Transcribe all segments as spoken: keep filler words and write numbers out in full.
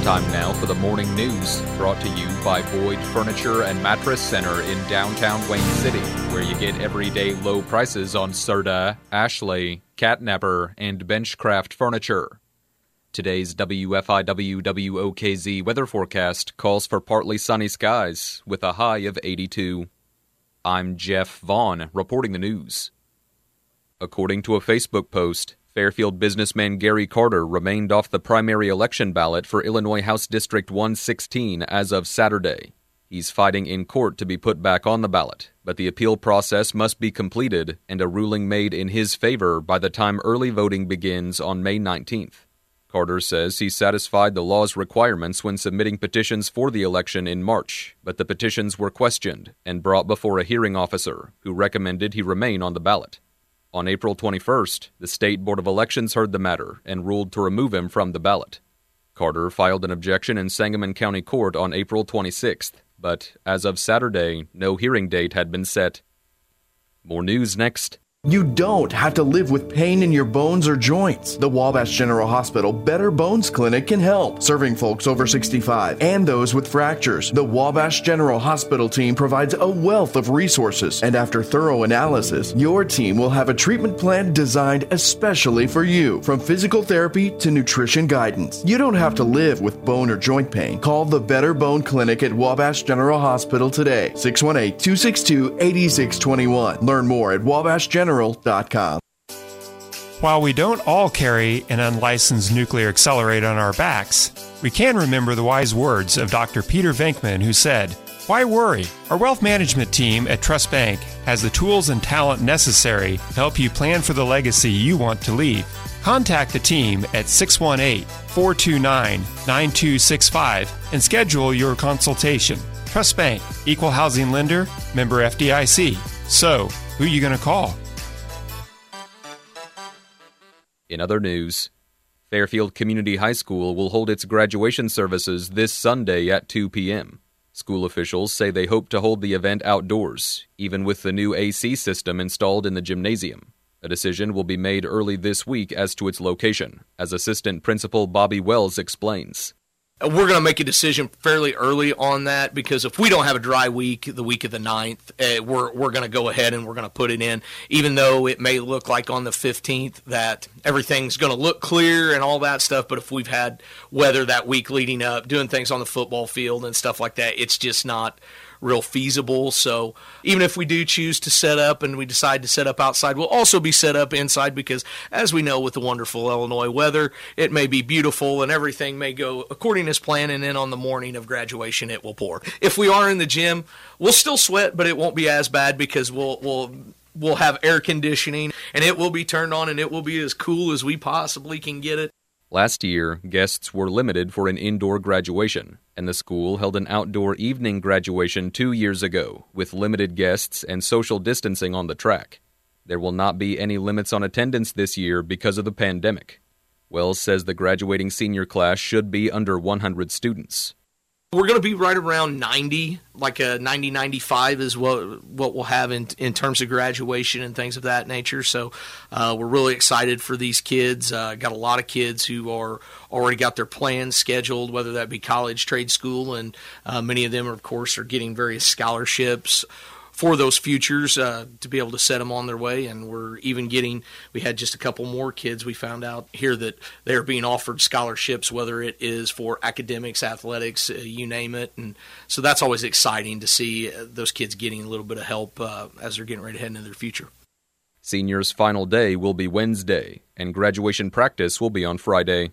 Time now for the morning news, brought to you by Boyd Furniture and Mattress Center in downtown Wayne City, where you get everyday low prices on Serta, Ashley, Catnapper, and Benchcraft furniture. Today's W F I W W O K Z weather forecast calls for partly sunny skies with a high of eighty-two. I'm Jeff Vaughn, reporting the news. According to a Facebook post, Fairfield businessman Gary Carter remained off the primary election ballot for Illinois House District one sixteen as of Saturday. He's fighting in court to be put back on the ballot, but the appeal process must be completed and a ruling made in his favor by the time early voting begins on May nineteenth. Carter says he satisfied the law's requirements when submitting petitions for the election in March, but the petitions were questioned and brought before a hearing officer who recommended he remain on the ballot. On April twenty-first, the State Board of Elections heard the matter and ruled to remove him from the ballot. Carter filed an objection in Sangamon County Court on April twenty-sixth, but as of Saturday, no hearing date had been set. More news next. You don't have to live with pain in your bones or joints. The Wabash General Hospital Better Bones Clinic can help, serving folks over sixty-five and those with fractures. The Wabash General Hospital team provides a wealth of resources, and after thorough analysis, your team will have a treatment plan designed especially for you, from physical therapy to nutrition guidance. You don't have to live with bone or joint pain. Call the Better Bone Clinic at Wabash General Hospital today, six one eight, two six two, eight six two one. Learn more at wabash general dot com. While we don't all carry an unlicensed nuclear accelerator on our backs, we can remember the wise words of Doctor Peter Venkman, who said, "Why worry? Our wealth management team at Trust Bank has the tools and talent necessary to help you plan for the legacy you want to leave." Contact the team at six one eight, four two nine, nine two six five and schedule your consultation. Trust Bank, Equal Housing Lender, member F D I C. So, who are you going to call? In other news, Fairfield Community High School will hold its graduation services this Sunday at two p.m. School officials say they hope to hold the event outdoors, even with the new A C system installed in the gymnasium. A decision will be made early this week as to its location, as Assistant Principal Bobby Wells explains. We're going to make a decision fairly early on that, because if we don't have a dry week, the week of the ninth, uh, we're we're going to go ahead and we're going to put it in, even though it may look like on the fifteenth that everything's going to look clear and all that stuff. But if we've had weather that week leading up, doing things on the football field and stuff like that, it's just not real feasible. So even if we do choose to set up and we decide to set up outside, we'll also be set up inside, because as we know with the wonderful Illinois weather, it may be beautiful and everything may go according as planned, and then on the morning of graduation it will pour. If we are in the gym, we'll still sweat, but it won't be as bad, because we'll we'll we'll have air conditioning and it will be turned on and it will be as cool as we possibly can get it. Last year, guests were limited for an indoor graduation, and the school held an outdoor evening graduation two years ago, with limited guests and social distancing on the track. There will not be any limits on attendance this year because of the pandemic. Wells says the graduating senior class should be under one hundred students. We're going to be right around ninety, like a ninety, ninety-five is what what we'll have in in terms of graduation and things of that nature. So uh, we're really excited for these kids. Uh, got a lot of kids who are already got their plans scheduled, whether that be college, trade school, and uh, many of them, of course, are getting various scholarships for those futures uh, to be able to set them on their way. And we're even getting, we had just a couple more kids we found out here that they're being offered scholarships, whether it is for academics, athletics, uh, you name it. And so that's always exciting to see uh, those kids getting a little bit of help uh, as they're getting ready to head into their future. Seniors' final day will be Wednesday, and graduation practice will be on Friday.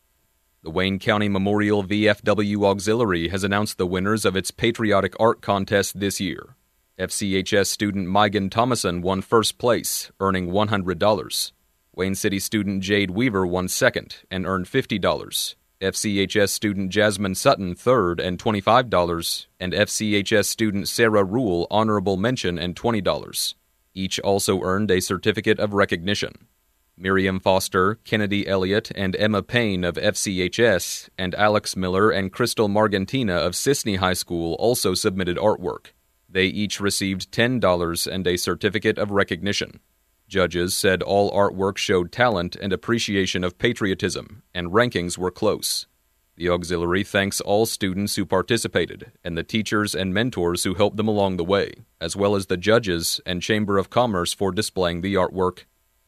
The Wayne County Memorial V F W Auxiliary has announced the winners of its Patriotic Art Contest this year. F C H S student Megan Thomason won first place, earning one hundred dollars. Wayne City student Jade Weaver won second and earned fifty dollars. F C H S student Jasmine Sutton third and twenty-five dollars, and F C H S student Sarah Rule honorable mention and twenty dollars. Each also earned a certificate of recognition. Miriam Foster, Kennedy Elliott, and Emma Payne of F C H S, and Alex Miller and Crystal Margentina of Sisney High School also submitted artwork. They each received ten dollars and a certificate of recognition. Judges said all artwork showed talent and appreciation of patriotism, and rankings were close. The auxiliary thanks all students who participated and the teachers and mentors who helped them along the way, as well as the judges and Chamber of Commerce for displaying the artwork.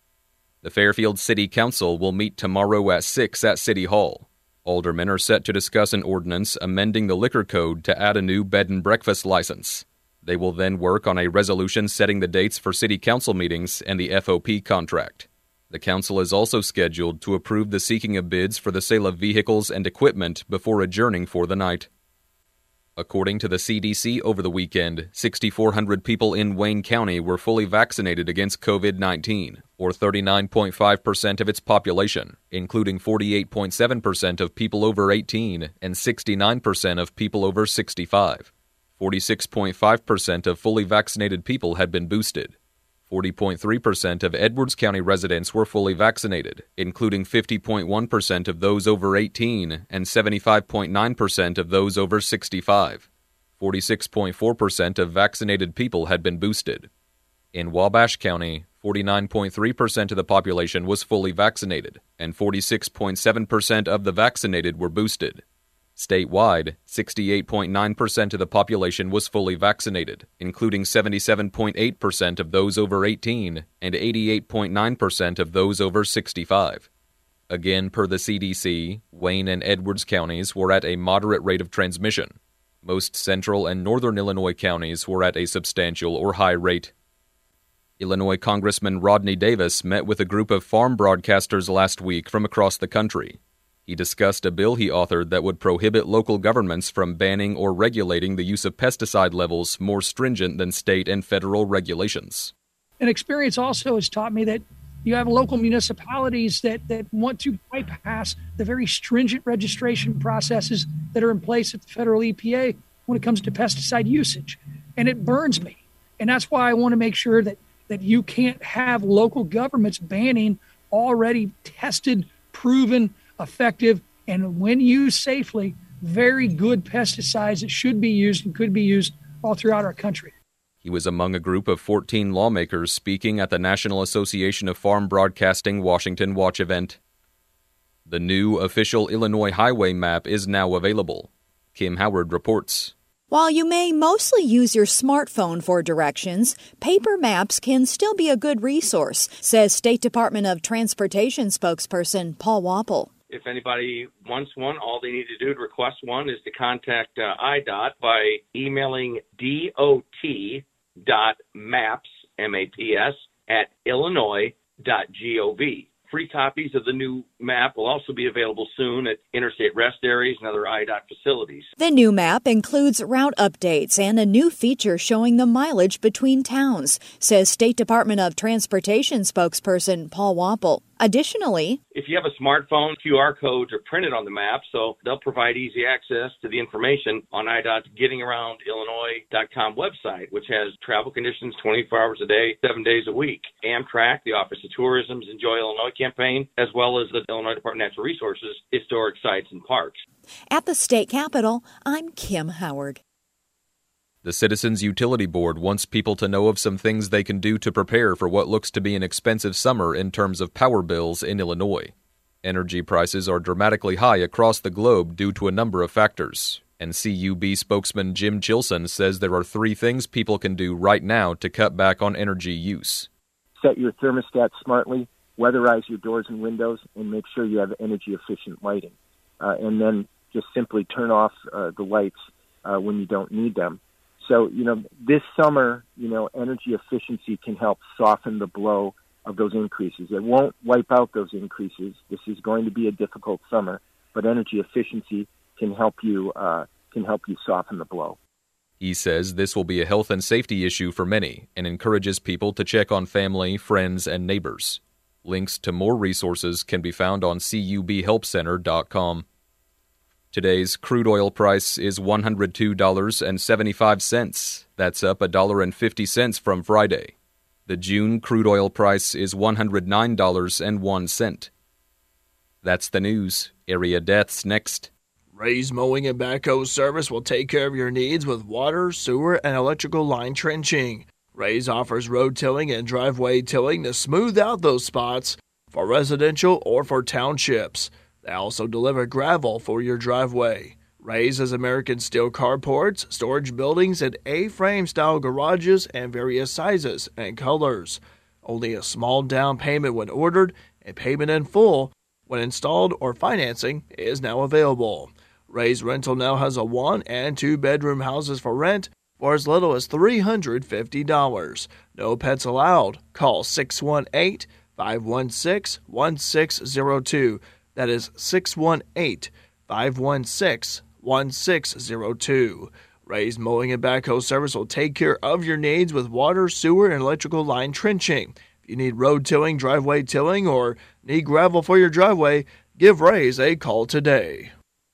The Fairfield City Council will meet tomorrow at six at City Hall. Aldermen are set to discuss an ordinance amending the liquor code to add a new bed and breakfast license. They will then work on a resolution setting the dates for city council meetings and the F O P contract. The council is also scheduled to approve the seeking of bids for the sale of vehicles and equipment before adjourning for the night. According to the C D C over the weekend, six thousand four hundred people in Wayne County were fully vaccinated against covid nineteen, or thirty-nine point five percent of its population, including forty-eight point seven percent of people over eighteen and sixty-nine percent of people over sixty-five. forty-six point five percent of fully vaccinated people had been boosted. forty point three percent of Edwards County residents were fully vaccinated, including fifty point one percent of those over eighteen and seventy-five point nine percent of those over sixty-five. forty-six point four percent of vaccinated people had been boosted. In Wabash County, forty-nine point three percent of the population was fully vaccinated, and forty-six point seven percent of the vaccinated were boosted. Statewide, sixty-eight point nine percent of the population was fully vaccinated, including seventy-seven point eight percent of those over eighteen and eighty-eight point nine percent of those over sixty-five. Again, per the C D C, Wayne and Edwards counties were at a moderate rate of transmission. Most central and northern Illinois counties were at a substantial or high rate. Illinois Congressman Rodney Davis met with a group of farm broadcasters last week from across the country. He discussed a bill he authored that would prohibit local governments from banning or regulating the use of pesticide levels more stringent than state and federal regulations. And experience also has taught me that you have local municipalities that, that want to bypass the very stringent registration processes that are in place at the federal E P A when it comes to pesticide usage. And it burns me. And that's why I want to make sure that, that you can't have local governments banning already tested, proven, effective, and when used safely, very good pesticides that should be used and could be used all throughout our country. He was among a group of fourteen lawmakers speaking at the National Association of Farm Broadcasting Washington Watch event. The new official Illinois highway map is now available. Kim Howard reports. While you may mostly use your smartphone for directions, paper maps can still be a good resource, says State Department of Transportation spokesperson Paul Wapple. If anybody wants one, all they need to do to request one is to contact uh, I D O T by emailing dot dot maps, M A P S, at illinois dot gov. Free copies of the new map will also be available soon at interstate rest areas and other I D O T facilities. The new map includes route updates and a new feature showing the mileage between towns, says State Department of Transportation spokesperson Paul Wapple. Additionally, if you have a smartphone, Q R codes are printed on the map, so they'll provide easy access to the information on I D O T's getting around illinois dot com website, which has travel conditions twenty-four hours a day, seven days a week. Amtrak, the Office of Tourism's Enjoy Illinois campaign, as well as the Illinois Department of Natural Resources, historic sites and parks. At the state capitol, I'm Kim Howard. The Citizens Utility Board wants people to know of some things they can do to prepare for what looks to be an expensive summer in terms of power bills in Illinois. Energy prices are dramatically high across the globe due to a number of factors, and C U B spokesman Jim Chilson says there are three things people can do right now to cut back on energy use. Set your thermostat smartly, weatherize your doors and windows, and make sure you have energy-efficient lighting. Uh, and then just simply turn off uh, the lights uh, when you don't need them. So, you know, this summer, you know, energy efficiency can help soften the blow of those increases. It won't wipe out those increases. This is going to be a difficult summer, but energy efficiency can help you uh, can help you soften the blow. He says this will be a health and safety issue for many and encourages people to check on family, friends, and neighbors. Links to more resources can be found on C U B help center dot com. Today's crude oil price is one hundred two dollars and seventy-five cents. That's up one dollar and fifty cents from Friday. The June crude oil price is one hundred nine dollars and one cent. That's the news. Area deaths next. Ray's Mowing and Backhoe Service will take care of your needs with water, sewer, and electrical line trenching. Ray's offers road tilling and driveway tilling to smooth out those spots for residential or for townships. They also deliver gravel for your driveway. Ray's has American steel carports, storage buildings, and A-frame style garages and various sizes and colors. Only a small down payment when ordered and payment in full when installed or financing is now available. Ray's Rental now has a one- and two-bedroom houses for rent for as little as three hundred fifty dollars. No pets allowed. Call six one eight, five one six, one six zero two. That is six one eight, five one six, one six zero two. Ray's Mowing and Backhoe Service will take care of your needs with water, sewer, and electrical line trenching. If you need road tilling, driveway tilling, or need gravel for your driveway, give Ray's a call today.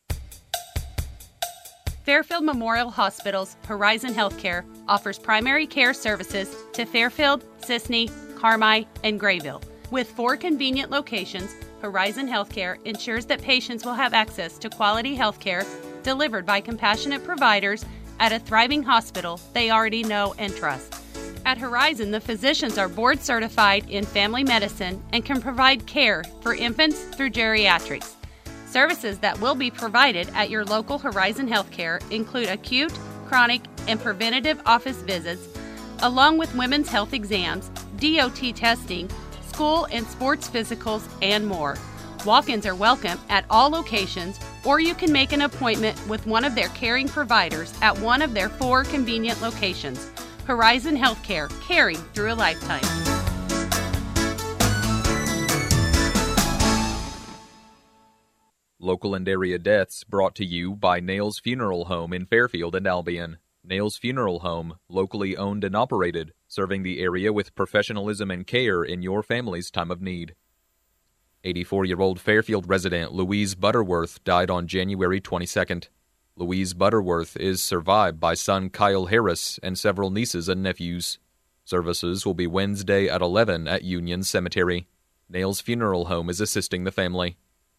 Fairfield Memorial Hospital's Horizon Healthcare offers primary care services to Fairfield, Sisney, Carmi, and Grayville. With four convenient locations, Horizon Healthcare ensures that patients will have access to quality health care delivered by compassionate providers at a thriving hospital they already know and trust. At Horizon, the physicians are board certified in family medicine and can provide care for infants through geriatrics. Services that will be provided at your local Horizon Healthcare include acute, chronic, and preventative office visits, along with women's health exams, D O T testing, school and sports physicals, and more. Walk-ins are welcome at all locations, or you can make an appointment with one of their caring providers at one of their four convenient locations. Horizon Healthcare, caring through a lifetime. Local and area deaths brought to you by Nails Funeral Home in Fairfield and Albion. Nails Funeral Home, locally owned and operated, serving the area with professionalism and care in your family's time of need. eighty-four-year-old Fairfield resident Louise Butterworth died on January twenty-second. Louise Butterworth is survived by son Kyle Harris and several nieces and nephews. Services will be Wednesday at eleven at Union Cemetery. Nails Funeral Home is assisting the family.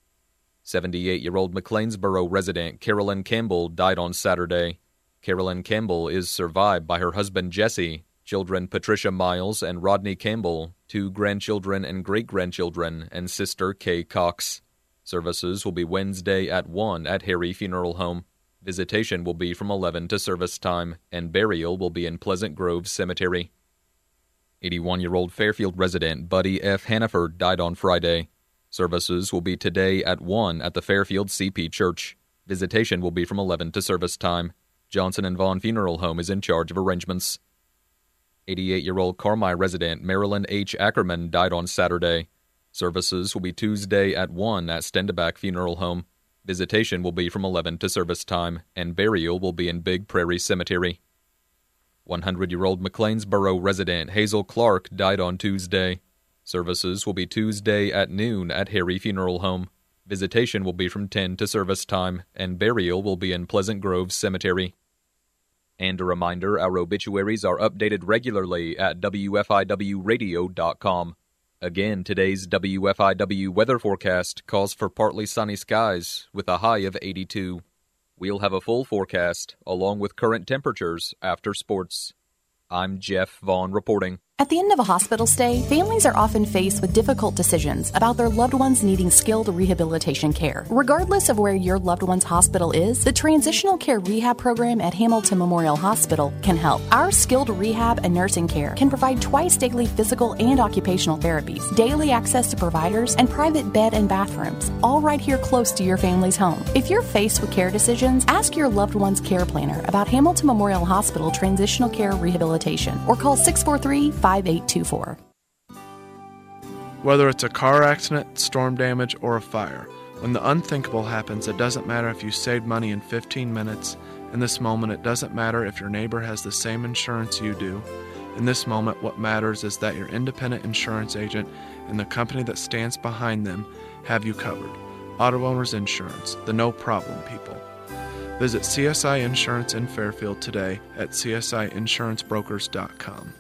seventy-eight-year-old McLeansboro resident Carolyn Campbell died on Saturday. Carolyn Campbell is survived by her husband Jesse, children Patricia Miles and Rodney Campbell, two grandchildren and great-grandchildren, and sister Kay Cox. Services will be Wednesday at one at Harry Funeral Home. Visitation will be from eleven to service time, and burial will be in Pleasant Grove Cemetery. eighty-one-year-old Fairfield resident Buddy F. Hannaford died on Friday. Services will be today at one at the Fairfield C P Church. Visitation will be from eleven to service time. Johnson and Vaughn Funeral Home is in charge of arrangements. eighty-eight-year-old Carmi resident Marilyn H. Ackerman died on Saturday. Services will be Tuesday at one at Stendeback Funeral Home. Visitation will be from eleven to service time, and burial will be in Big Prairie Cemetery. one hundred-year-old McLeansboro resident Hazel Clark died on Tuesday. Services will be Tuesday at noon at Harry Funeral Home. Visitation will be from ten to service time, and burial will be in Pleasant Grove Cemetery. And a reminder, our obituaries are updated regularly at W F I W radio dot com. Again, today's W F I W weather forecast calls for partly sunny skies with a high of eighty-two. We'll have a full forecast, along with current temperatures, after sports. I'm Jeff Vaughn reporting. At the end of a hospital stay, families are often faced with difficult decisions about their loved ones needing skilled rehabilitation care. Regardless of where your loved one's hospital is, the Transitional Care Rehab Program at Hamilton Memorial Hospital can help. Our skilled rehab and nursing care can provide twice daily physical and occupational therapies, daily access to providers, and private bed and bathrooms, all right here close to your family's home. If you're faced with care decisions, ask your loved one's care planner about Hamilton Memorial Hospital Transitional Care Rehabilitation or call six four three, five eight two four. Whether it's a car accident, storm damage, or a fire, when the unthinkable happens, it doesn't matter if you saved money in fifteen minutes. In this moment, it doesn't matter if your neighbor has the same insurance you do. In this moment, what matters is that your independent insurance agent and the company that stands behind them have you covered. Auto Owners Insurance, the no-problem people. Visit C S I Insurance in Fairfield today at c s i insurance brokers dot com.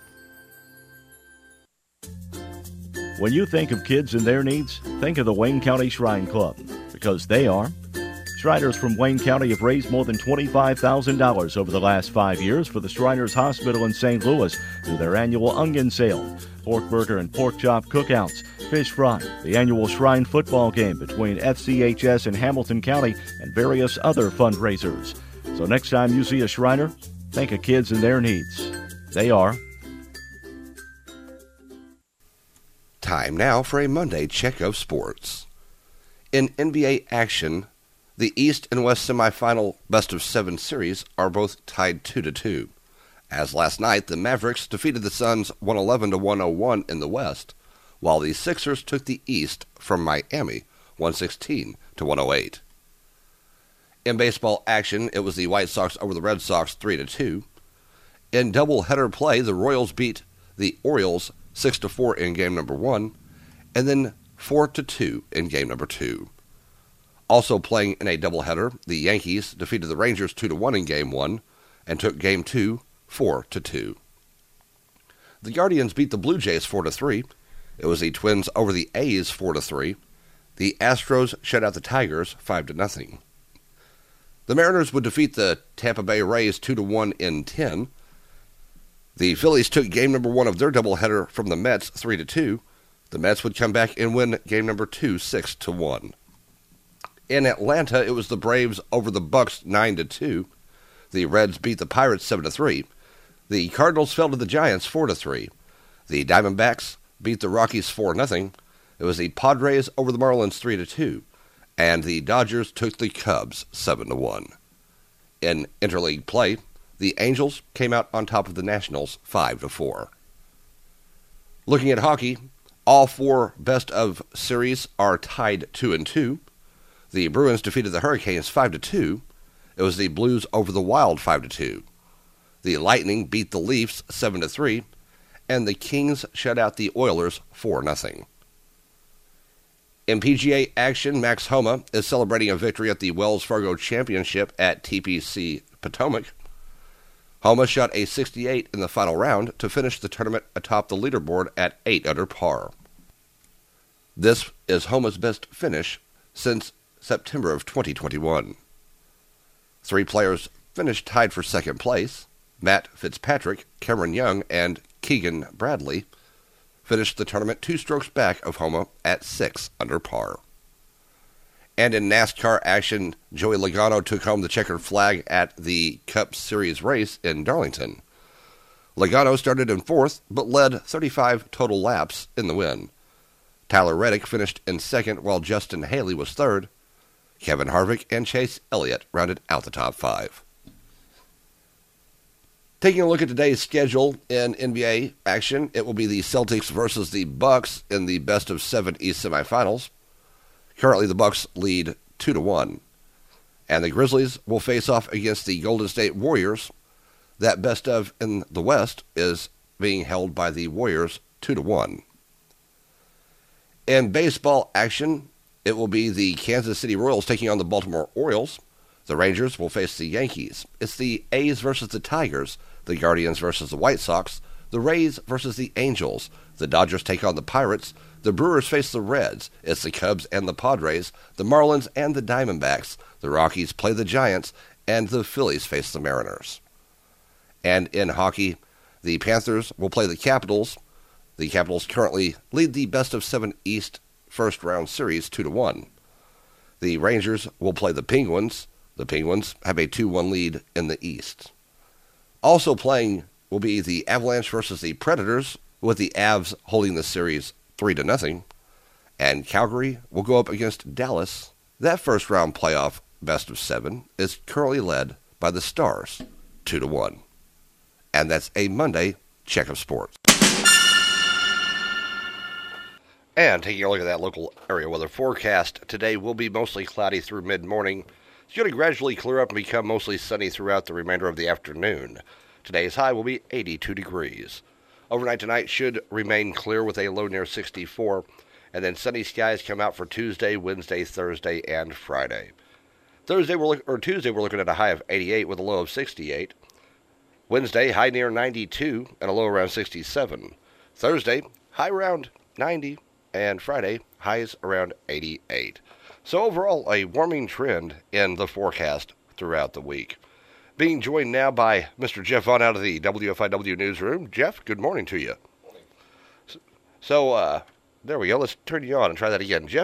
When you think of kids and their needs, think of the Wayne County Shrine Club, because they are. Shriners from Wayne County have raised more than twenty-five thousand dollars over the last five years for the Shriners Hospital in Saint Louis through their annual onion sale, pork burger and pork chop cookouts, Fish Fry, the annual Shrine football game between F C H S and Hamilton County, and various other fundraisers. So next time you see a Shriner, think of kids and their needs. They are. Time now for a Monday check of sports. In N B A action, the East and West semifinal best of seven series are both tied two to two. As last night, the Mavericks defeated the Suns one eleven to one oh one in the West, while the Sixers took the East from Miami one sixteen to one oh eight. In baseball action, it was the White Sox over the Red Sox three to two. In doubleheader play, the Royals beat the Orioles six to four in game number one, and then four to two in game number two. Also playing in a doubleheader, the Yankees defeated the Rangers two to one in game one and took game two four to two. The Guardians beat the Blue Jays four to three. It was the Twins over the A's four to three. The Astros shut out the Tigers five to nothing. The Mariners would defeat the Tampa Bay Rays two to one in ten. The Phillies took game number one of their doubleheader from the Mets three to two. The Mets would come back and win game number two six to one. In Atlanta, it was the Braves over the Bucks nine to two. The Reds beat the Pirates seven to three. The Cardinals fell to the Giants four to three. The Diamondbacks beat the Rockies four nothing. It was the Padres over the Marlins three to two. And the Dodgers took the Cubs seven to one. In interleague play, the Angels came out on top of the Nationals five to four. Looking at hockey, all four best of series are tied two and two. The Bruins defeated the Hurricanes five to two. It was the Blues over the Wild five to two. The Lightning beat the Leafs seven to three, and the Kings shut out the Oilers four nothing. In P G A action, Max Homa is celebrating a victory at the Wells Fargo Championship at T P C Potomac. Homa shot a sixty-eight in the final round to finish the tournament atop the leaderboard at eight under par. This is Homa's best finish since September of twenty twenty-one. Three players finished tied for second place. Matt Fitzpatrick, Cameron Young, and Keegan Bradley finished the tournament two strokes back of Homa at six under par. And in NASCAR action, Joey Logano took home the checkered flag at the Cup Series race in Darlington. Logano started in fourth, but led thirty-five total laps in the win. Tyler Reddick finished in second, while Justin Haley was third. Kevin Harvick and Chase Elliott rounded out the top five. Taking a look at today's schedule in N B A action, it will be the Celtics versus the Bucks in the best of seven East semifinals. Currently, the Bucks lead two to one, and the Grizzlies will face off against the Golden State Warriors. That best of in the West is being held by the Warriors two to one. In baseball action, it will be the Kansas City Royals taking on the Baltimore Orioles. The Rangers will face the Yankees. It's the A's versus the Tigers, the Guardians versus the White Sox, the Rays versus the Angels. The Dodgers take on the Pirates. The Brewers face the Reds. It's the Cubs and the Padres, the Marlins and the Diamondbacks. The Rockies play the Giants, and the Phillies face the Mariners. And in hockey, the Panthers will play the Capitals. The Capitals currently lead the best of seven East first round series two to one. The Rangers will play the Penguins. The Penguins have a two one lead in the East. Also playing will be the Avalanche versus the Predators, with the Avs holding the series three to nothing. And Calgary will go up against Dallas. That first round playoff best of seven is currently led by the Stars two to one. And that's a Monday check of sports. And taking a look at that local area weather forecast, today will be mostly cloudy through mid-morning. It's going to gradually clear up and become mostly sunny throughout the remainder of the afternoon. Today's high will be eighty-two degrees. Overnight tonight should remain clear with a low near sixty-four, and then sunny skies come out for Tuesday, Wednesday, Thursday, and Friday. Thursday we're look, or Tuesday we're looking at a high of eighty-eight with a low of sixty-eight. Wednesday, high near ninety-two and a low around sixty-seven. Thursday, high around ninety, and Friday, highs around eighty-eight. So overall, a warming trend in the forecast throughout the week. Being joined now by Mister Jeff Vaughn out of the W F I W newsroom. Jeff, good morning to you. Morning. So, uh, There we go. Let's turn you on and try that again. Jeff?